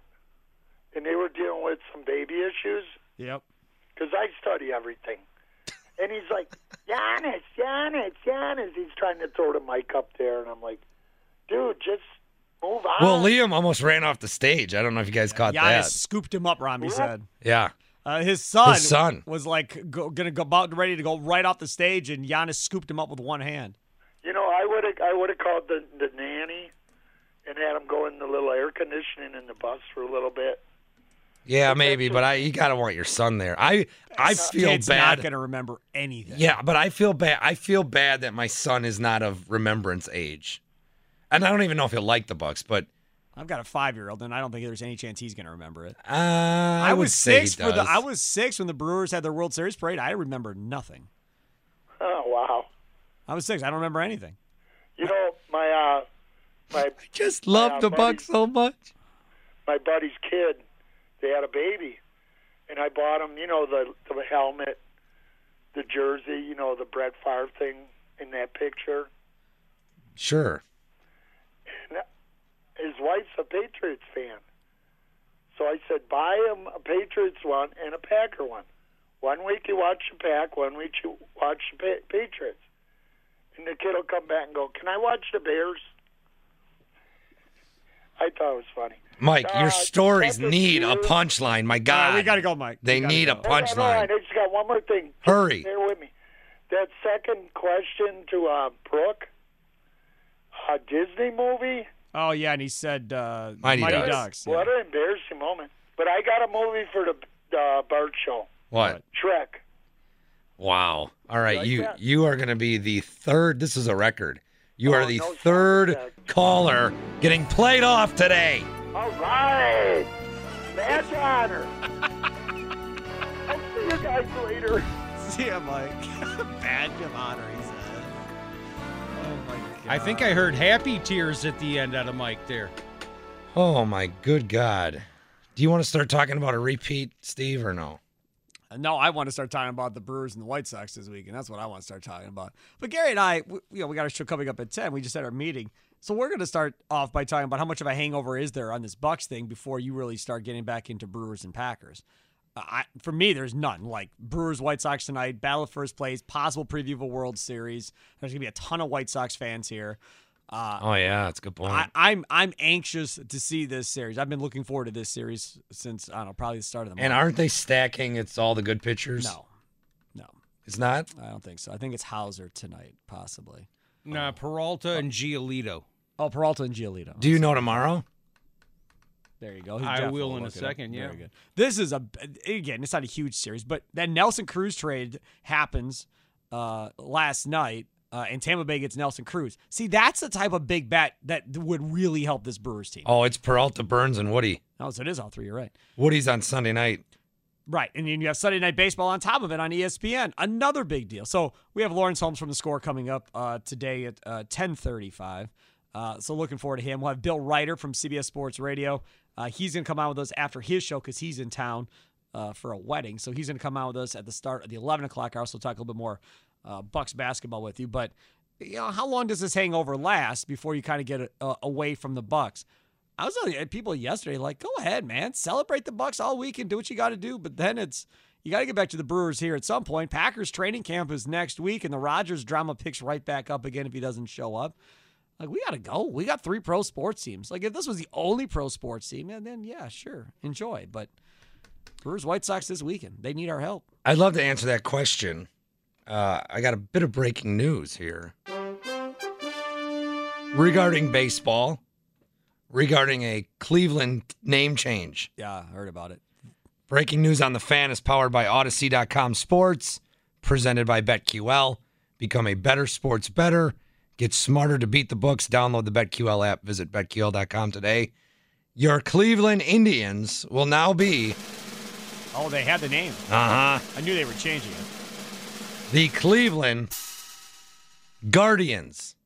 And they were dealing with some baby issues, Yep. because I study everything. And he's like, Giannis, Giannis, Giannis. He's trying to throw the mic up there, and I'm like, dude, just move on. Well, Liam almost ran off the stage. I don't know if you guys caught Giannis that. scooped him up, Romney said. Yeah. Uh, his son, His son. was like go, gonna go about ready to go right off the stage, and Giannis scooped him up with one hand. You know, I would have I would have called the, the nanny and had him go in the little air conditioning in the bus for a little bit. Yeah, maybe, but I you gotta want your son there. I I feel Kid's bad. not gonna remember anything. Yeah, but I feel bad. I feel bad that my son is not of remembrance age, and I don't even know if he'll like the Bucks. But I've got a five-year-old, and I don't think there's any chance he's gonna remember it. uh, I, I would was say six he for the. does. I was six when the Brewers had their World Series parade. I remember nothing. Oh wow! I was six. I don't remember anything. You know, my uh, my I just love my, uh, the buddy- Bucks so much. My buddy's kid, they had a baby, and I bought him, you know, the the helmet, the jersey, you know, the Brett Favre thing in that picture. Sure. And his wife's a Patriots fan, so I said, buy him a Patriots one and a Packer one. One week you watch the Pack, one week you watch the pa- Patriots. And the kid will come back and go, can I watch the Bears? I thought it was funny. Mike, Uh, your stories second need a year- punchline. My All God. right, we got to go, Mike. They We gotta need go. a Hold on, hold on. punchline. I just got one more thing. Hurry. Bear with me. That second question to uh, Brooke, a Disney movie. Oh, yeah, and he said uh, Mighty Ducks. Ducks. What an embarrassing moment. But I got a movie for the uh, Bart Show. What? Shrek. Wow. All right, like you that? you are going to be the third. This is a record. You are Oh, the no sound third effect. caller getting played off today. All right. Badge of honor. I'll see you guys later. See ya, Mike. Badge of honor, he said. Oh, my God. I think I heard happy tears at the end out of Mike there. Oh my good God. Do you want to start talking about a repeat, Steve, or no? Uh, No, I want to start talking about the Brewers and the White Sox this week, and that's what I want to start talking about. But Gary and I, we, you know, we got a show coming up at ten. We just had our meeting. So we're going to start off by talking about how much of a hangover is there on this Bucks thing before you really start getting back into Brewers and Packers. Uh, I, for me, there's none. Like Brewers, White Sox tonight, battle of first place, possible preview of a World Series. There's going to be a ton of White Sox fans here. Uh, Oh yeah, that's a good point. I, I'm I'm anxious to see this series. I've been looking forward to this series since, I don't know, probably the start of the month. and aren't they stacking? It's all the good pitchers. No. No. It's not. I don't think so. I think it's Hauser tonight, possibly. Nah, Peralta and Giolito. Oh, Peralta and Giolito. Do you know tomorrow? There you go. I Jeff will in a look it up. second, yeah. Very good. This is a again. It's not a huge series, but that Nelson Cruz trade happens uh, last night, uh, and Tampa Bay gets Nelson Cruz. See, that's the type of big bet that would really help this Brewers team. Oh, it's Peralta, Burns, and Woody. Oh, so it is all three. You're right. Woody's on Sunday night. Right, and then you have Sunday Night Baseball on top of it on E S P N. Another big deal. So we have Lawrence Holmes from The Score coming up uh, today at uh, ten thirty-five. Uh, so looking forward to him. We'll have Bill Ryder from C B S Sports Radio. Uh, he's going to come out with us after his show because he's in town uh, for a wedding. So he's going to come out with us at the start of the eleven o'clock hour. So we'll talk a little bit more uh, Bucks basketball with you. But you know, how long does this hangover last before you kind of get uh, away from the Bucks? I was telling people yesterday, like, go ahead, man. Celebrate the Bucks all week and do what you got to do. But then it's you got to get back to the Brewers here at some point. Packers training camp is next week, and the Rodgers drama picks right back up again if he doesn't show up. Like, we got to go. We got three pro sports teams. Like, if this was the only pro sports team, then, then yeah, sure, enjoy. But Brewers, White Sox this weekend, they need our help. I'd love to answer that question. Uh, I got a bit of breaking news here regarding baseball, regarding a Cleveland name change. Yeah, I heard about it. Breaking news on The Fan is powered by Odyssey dot com Sports, presented by BetQL. Become a better sports better. Get smarter to beat the books. Download the BetQL app. Visit Bet Q L dot com today. Your Cleveland Indians will now be... Oh, they had the name. Uh-huh. I knew they were changing it. The Cleveland Guardians.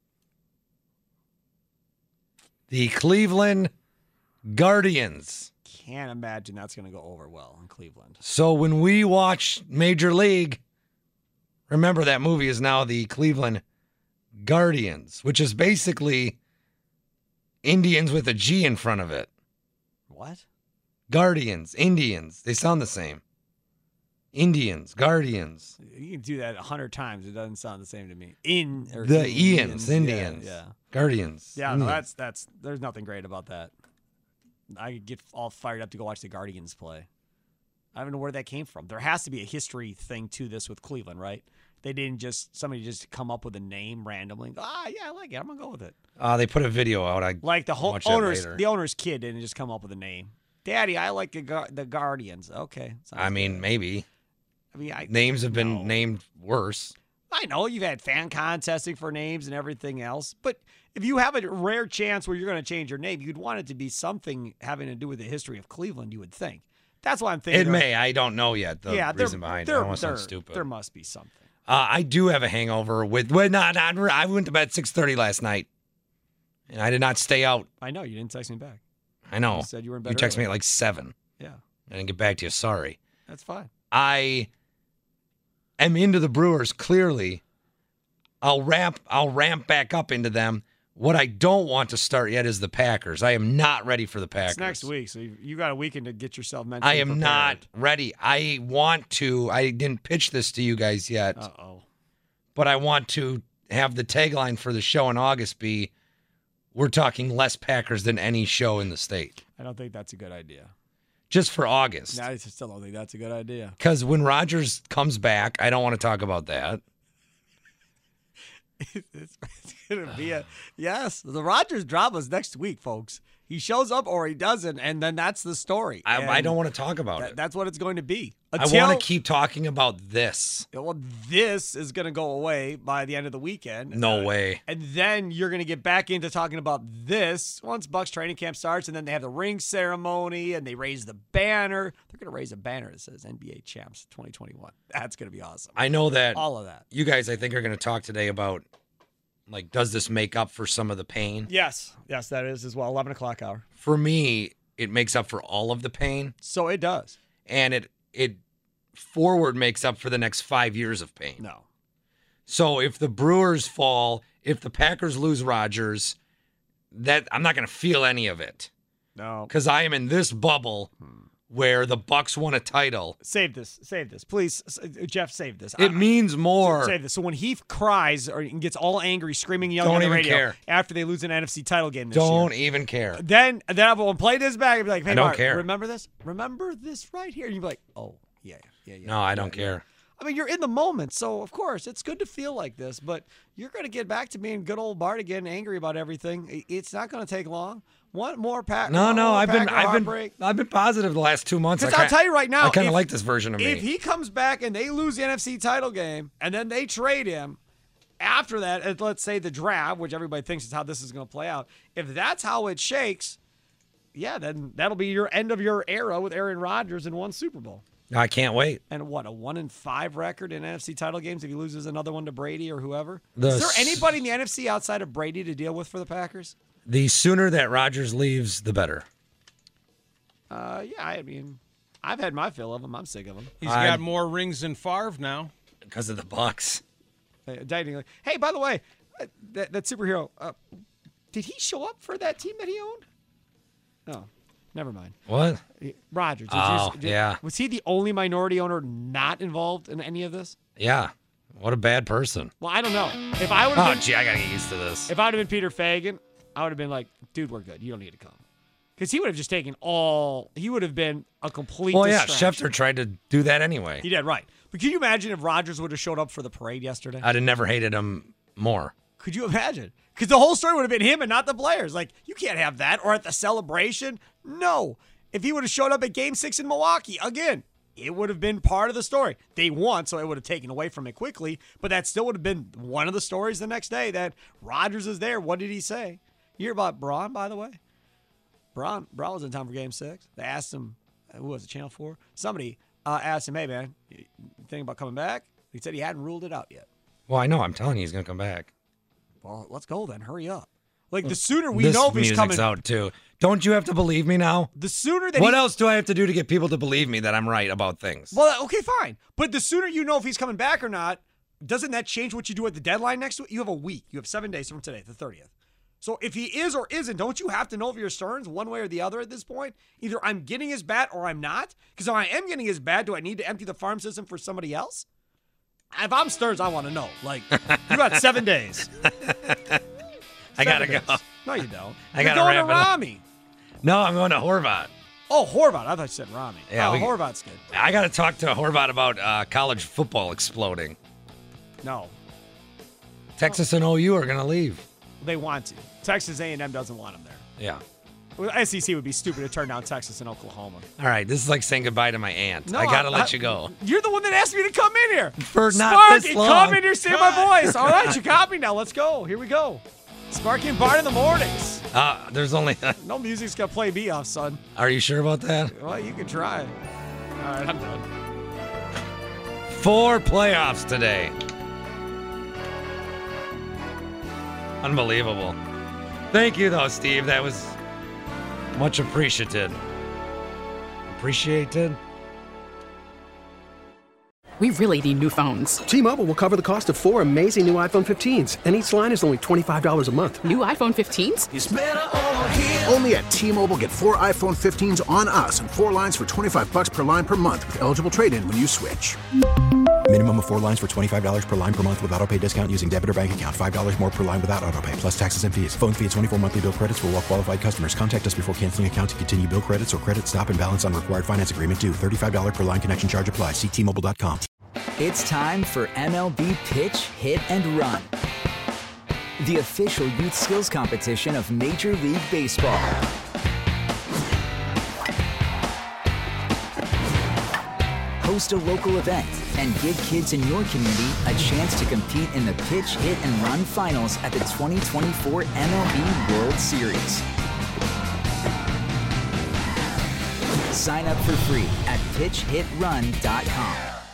The Cleveland Guardians. Can't imagine that's going to go over well in Cleveland. So when we watch Major League, remember that movie is now the Cleveland Guardians, which is basically Indians with a G in front of it. What? Guardians, Indians. They sound the same. Indians, Guardians. You can do that a hundred times. It doesn't sound the same to me. In or The Indians, Ians, Indians. Yeah, yeah. Guardians. Yeah, no, Indians. that's that's. There's nothing great about that. I could get all fired up to go watch the Guardians play. I don't know where that came from. There has to be a history thing to this with Cleveland, right? They didn't just somebody just come up with a name randomly. And go, ah, yeah, I like it. I'm gonna go with it. Uh, they put a video out. I Like the whole watch that owner's later. the owner's kid didn't just come up with a name. Daddy, I like the Gu- the Guardians. Okay, sounds I mean, good. maybe. I mean, I Names have been no. named worse. I know you've had fan contesting for names and everything else, but if you have a rare chance where you're going to change your name, you'd want it to be something having to do with the history of Cleveland, you would think. That's why I'm thinking. It there- may. I don't know yet the yeah, there- reason behind it. I there- don't want to sound there- stupid. There must be something. Uh, I do have a hangover with. Well, not, not, I went to bed at six thirty last night, and I did not stay out. I know. You didn't text me back. I know. You said you were in bed You texted me early. at like seven. Yeah, I didn't get back to you. Sorry. that's fine. I am into the Brewers, clearly. I'll ramp I'll ramp back up into them. What I don't want to start yet is the Packers. I am not ready for the Packers. It's next week, so you, you got a weekend to get yourself mentally I am prepared. not ready. I want to. I didn't pitch this to you guys yet. Uh-oh. But I want to have the tagline for the show in August be, we're talking less Packers than any show in the state. I don't think that's a good idea. Just for August. No, I still don't think that's a good idea. Because when Rodgers comes back, I don't want to talk about that. it's, it's going to be a yes. The Rodgers drama's next week, folks. He shows up or he doesn't, and then that's the story. I, I don't want to talk about that, it. That's what it's going to be. Until, I want to keep talking about this. Well, this is going to go away by the end of the weekend. No uh, way. And then you're going to get back into talking about this once Bucs training camp starts, and then they have the ring ceremony, and they raise the banner. They're going to raise a banner that says N B A Champs twenty twenty-one. That's going to be awesome. I know that. All of that. You guys, I think, are going to talk today about, like, does this make up for some of the pain? Yes. Yes, that is as well. eleven o'clock hour. For me, it makes up for all of the pain. So it does. And it it forward makes up for the next five years of pain. No. So if the Brewers fall, if the Packers lose Rodgers, that I'm not going to feel any of it. No. Because I am in this bubble where the Bucs won a title. Save this. Save this. Please, Jeff, save this. It I, means more. Save this. So when he cries or gets all angry, screaming, yelling Don't on the even radio care. after they lose an N F C title game this Don't year. even care. Then, then I will play this back and be like, hey, I don't Mark, care. remember this? Remember this right here? And you'd be like, oh, yeah, yeah, yeah. No, I don't yeah, care. I mean, you're in the moment, so of course it's good to feel like this, but you're going to get back to being good old Bart again, angry about everything. It's not going to take long. One more pack. No, no, more I've been, Packer I've heartbreak. been, I've been positive the last two months. Because I'll tell you right now, I kind of if- like this version of me. If he comes back and they lose the N F C title game, and then they trade him, after that, at, let's say the draft, which everybody thinks is how this is going to play out, if that's how it shakes, yeah, then that'll be your end of your era with Aaron Rodgers and one Super Bowl. I can't wait. And what, a one and five record in N F C title games if he loses another one to Brady or whoever? The is there s- anybody in the N F C outside of Brady to deal with for the Packers? The sooner that Rodgers leaves, the better. Uh, yeah, I mean, I've had my fill of them. I'm sick of them. He's got more rings than Favre now. Because of the Bucs. Hey, dating. Hey, by the way, uh, that, that superhero, uh, did he show up for that team that he owned? No, never mind. What? Rodgers. Did Oh, you, did, yeah. Was he the only minority owner not involved in any of this? Yeah. What a bad person. Well, I don't know. If I would have Oh, been, gee, I got to get used to this. if I would have been Peter Fagan, I would have been like, dude, we're good. You don't need to come. Because he would have just taken all, he would have been a complete Well, yeah, distraction. Schefter tried to do that anyway. He did, right. But can you imagine if Rodgers would have showed up for the parade yesterday? I'd have never hated him more. Could you imagine? Because the whole story would have been him and not the players. Like, you can't have that. Or at the celebration. No. If he would have showed up at game six in Milwaukee, again, it would have been part of the story. They won, so it would have taken away from it quickly. But that still would have been one of the stories the next day that Rodgers is there. What did he say? You hear about Braun, by the way? Braun, Braun was in time for game six. They asked him, who was it, Channel four? Somebody uh, asked him, hey, man, you think about coming back? He said he hadn't ruled it out yet. Well, I know. I'm telling you he's going to come back. Well, let's go then. Hurry up. Like, the sooner we this know if he's music's coming. out, too. Don't you have to believe me now? The sooner that What he, else do I have to do to get people to believe me that I'm right about things? Well, okay, fine. But the sooner you know if he's coming back or not, doesn't that change what you do at the deadline next week? You have a week. You have seven days from today, the thirtieth. So if he is or isn't, don't you have to know if you're Stearns one way or the other at this point? Either I'm getting his bat or I'm not. Because if I am getting his bat, do I need to empty the farm system for somebody else? If I'm Stearns, I want to know. Like, you got seven days. I got to Seven go. days. No, you don't. I You're gotta going to wrap it up. Rami. No, I'm going to Horvat. Oh, Horvat. I thought you said Rami. Yeah, oh, we- Horvat's good. I got to talk to Horvat about uh, college football exploding. No. Texas and O U are going to leave. They want to. Texas A and M doesn't want them there. Yeah. Well, S E C would be stupid to turn down Texas and Oklahoma. All right, this is like saying goodbye to my aunt. No, I got to I- let I- you go. You're the one that asked me to come in here. For not this Sparky, long. come in here, say my voice. All right, you got me now. Let's go. Here we go. Sparky and Bart in the mornings. Uh, there's only. No music's going to play me off, son. Are you sure about that? Well, you can try. All right, I'm done. Four playoffs today. Unbelievable. Thank you, though, Steve. That was much appreciated. Appreciated? We really need new phones. T-Mobile will cover the cost of four amazing new iPhone fifteens, and each line is only twenty-five dollars a month. New iPhone fifteens? It's better over here. Only at T-Mobile, get four iPhone fifteens on us and four lines for twenty-five bucks per line per month with eligible trade-in when you switch. Minimum of four lines for twenty-five dollars per line per month with auto pay discount using debit or bank account. five dollars more per line without auto pay, plus taxes and fees. Phone fee at twenty-four monthly bill credits for well qualified customers. Contact us before canceling account to continue bill credits or credit stop and balance on required finance agreement due. thirty-five dollars per line connection charge applies. See T Mobile dot com. It's time for M L B Pitch, Hit, and Run, the official youth skills competition of Major League Baseball. Host a local event and give kids in your community a chance to compete in the Pitch, Hit, and Run finals at the twenty twenty-four M L B World Series. Sign up for free at pitch hit run dot com.